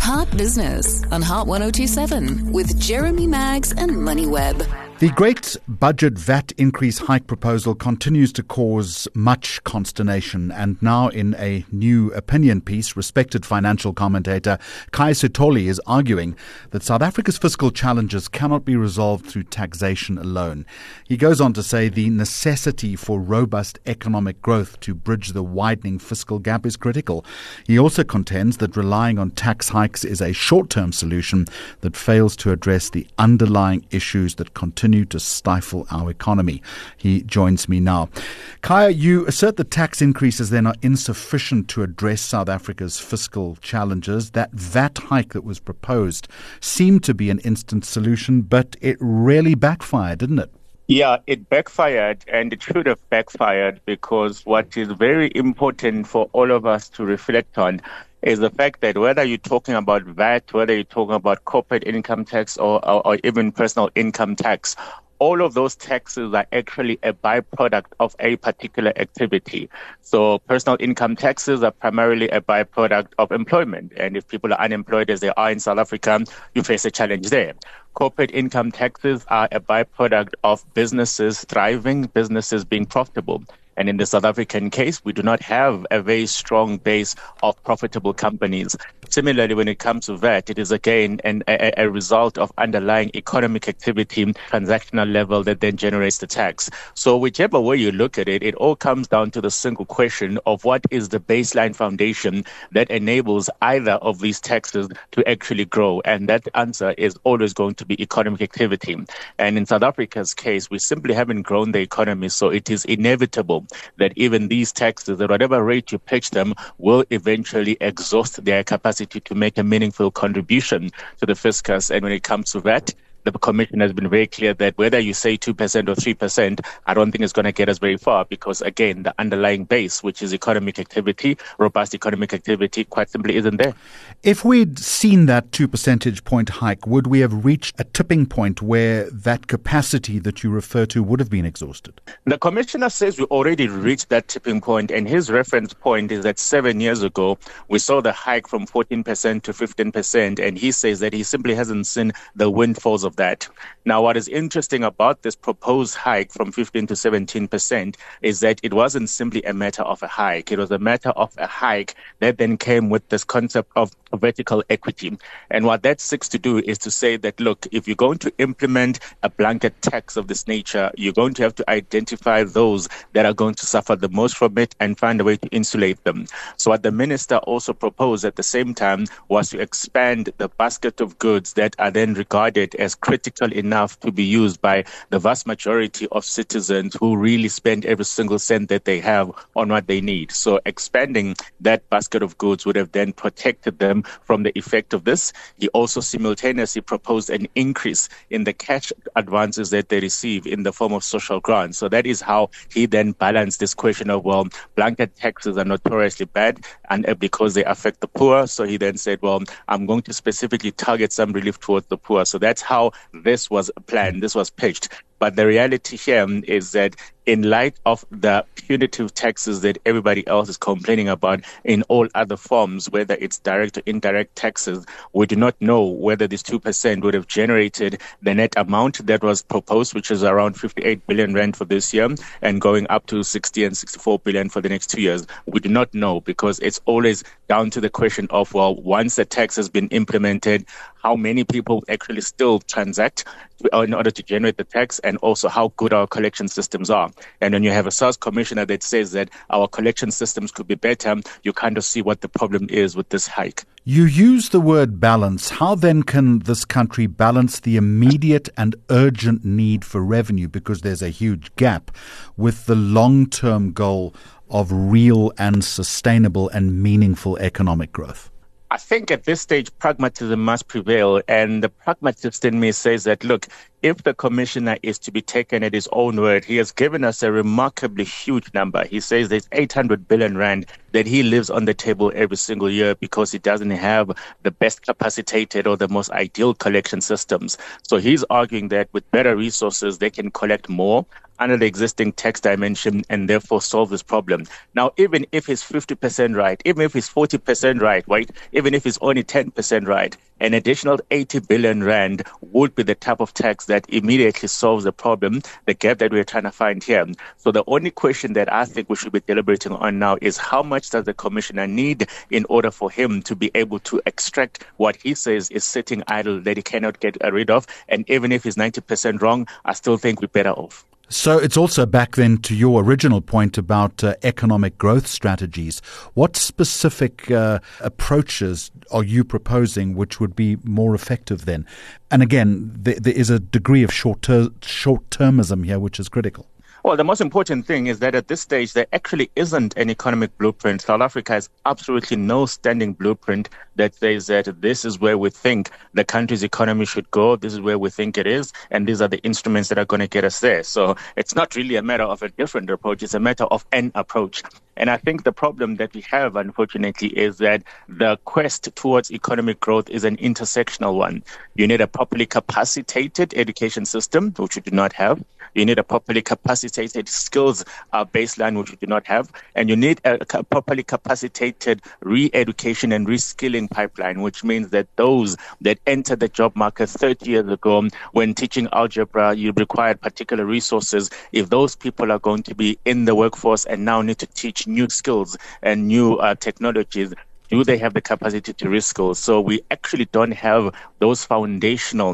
Heart Business on Heart 1027 with Jeremy Maggs and MoneyWeb. The great budget VAT increase hike proposal continues to cause much consternation, and now in a new opinion piece, respected financial commentator Khaya Sitole is arguing that South Africa's fiscal challenges cannot be resolved through taxation alone. He goes on to say the necessity for robust economic growth to bridge the widening fiscal gap is critical. He also contends that relying on tax hikes is a short-term solution that fails to address the underlying issues that continue to stifle our economy. He joins me now. Khaya, you assert that tax increases then are insufficient to address South Africa's fiscal challenges. That VAT hike that was proposed seemed to be an instant solution, but it really backfired, didn't it? Yeah, it backfired, and it should have backfired, because what is very important for all of us to reflect on is the fact that whether you're talking about VAT, whether you're talking about corporate income tax or even personal income tax, all of those taxes are actually a byproduct of a particular activity. So personal income taxes are primarily a byproduct of employment. And if people are unemployed, as they are in South Africa, you face a challenge there. Corporate income taxes are a byproduct of businesses thriving, businesses being profitable. And in the South African case, we do not have a very strong base of profitable companies. Similarly, when it comes to VAT, it is again a result of underlying economic activity, transactional level that then generates the tax. So whichever way you look at it, it all comes down to the single question of what is the baseline foundation that enables either of these taxes to actually grow. And that answer is always going to be economic activity. And in South Africa's case, we simply haven't grown the economy, so it is inevitable that even these taxes, at whatever rate you pitch them, will eventually exhaust their capacity to make a meaningful contribution to the fiscus. And when it comes to that, the Commission has been very clear that whether you say 2% or 3%, I don't think it's going to get us very far, because, again, the underlying base, which is economic activity, robust economic activity, quite simply isn't there. If we'd seen that 2 percentage point hike, would we have reached a tipping point where that capacity that you refer to would have been exhausted? The Commissioner says we already reached that tipping point, and his reference point is that 7 years ago, we saw the hike from 14% to 15%, and he says that he simply hasn't seen the windfalls of that. Now, what is interesting about this proposed hike from 15 to 17% is that it wasn't simply a matter of a hike. It was a matter of a hike that then came with this concept of vertical equity. And what that seeks to do is to say that, look, if you're going to implement a blanket tax of this nature, you're going to have to identify those that are going to suffer the most from it and find a way to insulate them. So what the minister also proposed at the same time was to expand the basket of goods that are then regarded as critical enough to be used by the vast majority of citizens who really spend every single cent that they have on what they need. So expanding that basket of goods would have then protected them from the effect of this. He also simultaneously proposed an increase in the cash advances that they receive in the form of social grants. So that is how he then balanced this question of, well, blanket taxes are notoriously bad and because they affect the poor. So he then said, well, I'm going to specifically target some relief towards the poor. So that's how this was planned, this was pitched. But the reality here is that in light of the punitive taxes that everybody else is complaining about in all other forms, whether it's direct or indirect taxes, we do not know whether this 2% would have generated the net amount that was proposed, which is around 58 billion rand for this year and going up to 60 and 64 billion for the next 2 years. We do not know, because it's always down to the question of, well, once the tax has been implemented, how many people actually still transact in order to generate the tax, and also how good our collection systems are. And when you have a SARS commissioner that says that our collection systems could be better, you kind of see what the problem is with this hike. You use the word balance. How then can this country balance the immediate and urgent need for revenue, because there's a huge gap, with the long-term goal of real and sustainable and meaningful economic growth? I think at this stage, pragmatism must prevail. And the pragmatist in me says that, look, if the commissioner is to be taken at his own word, he has given us a remarkably huge number. He says there's 800 billion rand that he lives on the table every single year because he doesn't have the best capacitated or the most ideal collection systems. So he's arguing that with better resources, they can collect more under the existing tax dimension and therefore solve this problem. Now, even if he's 50% right, even if he's 40% right, even if he's only 10% right, an additional 80 billion rand would be the type of tax that immediately solves the problem, the gap that we're trying to find here. So the only question that I think we should be deliberating on now is how much does the commissioner need in order for him to be able to extract what he says is sitting idle that he cannot get rid of. And even if he's 90% wrong, I still think we're better off. So it's also back then to your original point about economic growth strategies. What specific approaches are you proposing which would be more effective then? And again, there is a degree of short-termism here which is critical. Well, the most important thing is that at this stage, there actually isn't an economic blueprint. South Africa has absolutely no standing blueprint that says that this is where we think the country's economy should go, this is where we think it is, and these are the instruments that are going to get us there. So it's not really a matter of a different approach, it's a matter of an approach. And I think the problem that we have, unfortunately, is that the quest towards economic growth is an intersectional one. You need a properly capacitated education system, which we do not have. You need a properly capacitated skills baseline, which we do not have. And you need a properly capacitated re-education and reskilling pipeline, which means that those that entered the job market 30 years ago, when teaching algebra, you required particular resources. If those people are going to be in the workforce and now need to teach new skills and new technologies, do they have the capacity to reskill? So we actually don't have those foundational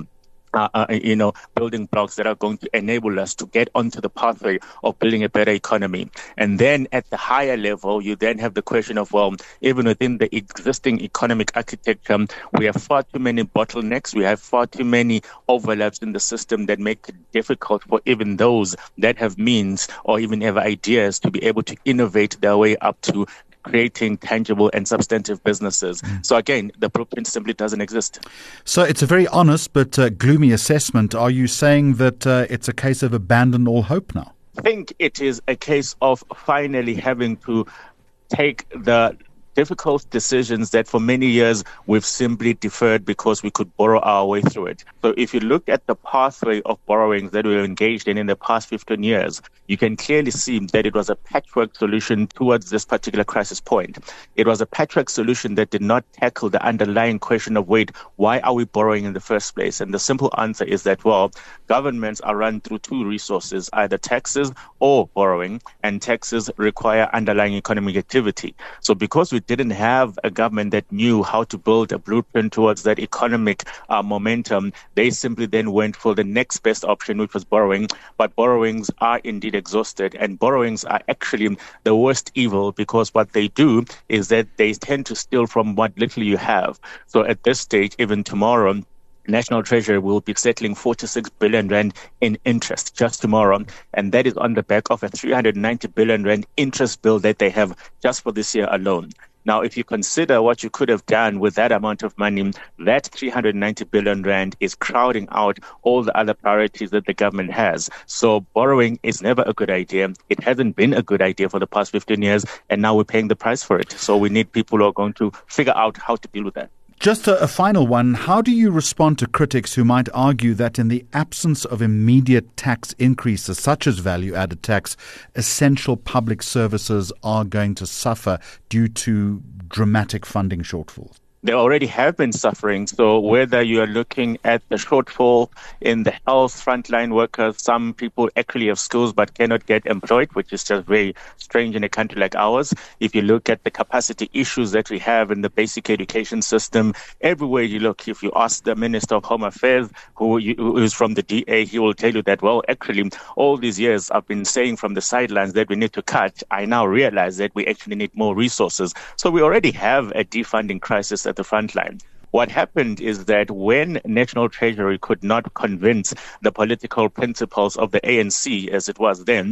building blocks that are going to enable us to get onto the pathway of building a better economy. And then at the higher level, you then have the question of, well, even within the existing economic architecture, we have far too many bottlenecks. We have far too many overlaps in the system that make it difficult for even those that have means or even have ideas to be able to innovate their way up to creating tangible and substantive businesses. So again, the blueprint simply doesn't exist. So it's a very honest but gloomy assessment. Are you saying that it's a case of abandon all hope now? I think it is a case of finally having to take the difficult decisions that for many years we've simply deferred because we could borrow our way through it. So if you look at the pathway of borrowings that we've engaged in the past 15 years, you can clearly see that it was a patchwork solution towards this particular crisis point. It was a patchwork solution that did not tackle the underlying question of, why are we borrowing in the first place? And the simple answer is that, governments are run through two resources, either taxes or borrowing, and taxes require underlying economic activity. So because we didn't have a government that knew how to build a blueprint towards that economic momentum, they simply then went for the next best option, which was borrowing. But borrowings are indeed exhausted, and borrowings are actually the worst evil because what they do is that they tend to steal from what little you have. So at this stage, even tomorrow, National Treasury will be settling 46 billion rand in interest just tomorrow. And that is on the back of a 390 billion rand interest bill that they have just for this year alone. Now, if you consider what you could have done with that amount of money, that 390 billion rand is crowding out all the other priorities that the government has. So borrowing is never a good idea. It hasn't been a good idea for the past 15 years, and now we're paying the price for it. So we need people who are going to figure out how to deal with that. Just a final one. How do you respond to critics who might argue that in the absence of immediate tax increases, such as value-added tax, essential public services are going to suffer due to dramatic funding shortfalls? They already have been suffering. So whether you are looking at the shortfall in the health frontline workers, some people actually have skills but cannot get employed, which is just very strange in a country like ours. If you look at the capacity issues that we have in the basic education system, everywhere you look, if you ask the Minister of Home Affairs, who is from the DA, he will tell you that, actually, all these years I've been saying from the sidelines that we need to cut. I now realize that we actually need more resources. So we already have a defunding crisis at the front line. What happened is that when National Treasury could not convince the political principles of the ANC, as it was then,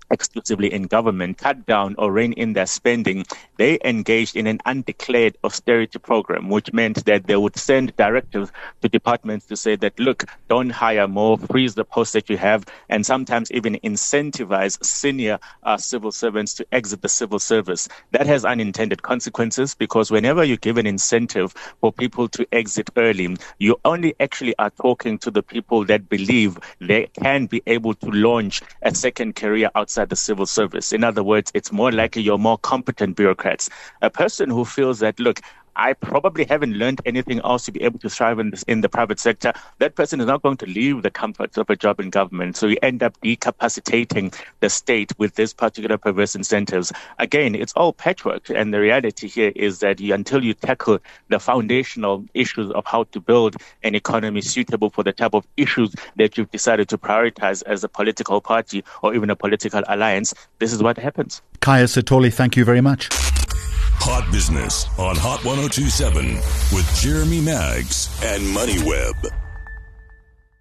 exclusively in government, cut down or rein in their spending, they engaged in an undeclared austerity program, which meant that they would send directives to departments to say that, look, don't hire more, freeze the posts that you have, and sometimes even incentivize senior civil servants to exit the civil service. That has unintended consequences, because whenever you give an incentive for people to exit early, you only actually are talking to the people that believe they can be able to launch a second career outside the civil service. In other words, it's more likely you're more competent bureaucrats. A person who feels that, look, I probably haven't learned anything else to be able to thrive in the private sector, that person is not going to leave the comforts of a job in government. So you end up decapacitating the state with this particular perverse incentives. Again, it's all patchwork. And the reality here is that until you tackle the foundational issues of how to build an economy suitable for the type of issues that you've decided to prioritize as a political party or even a political alliance, this is what happens. Khaya Sithole, thank you very much. Hot Business on Hot 102.7 with Jeremy Maggs and MoneyWeb.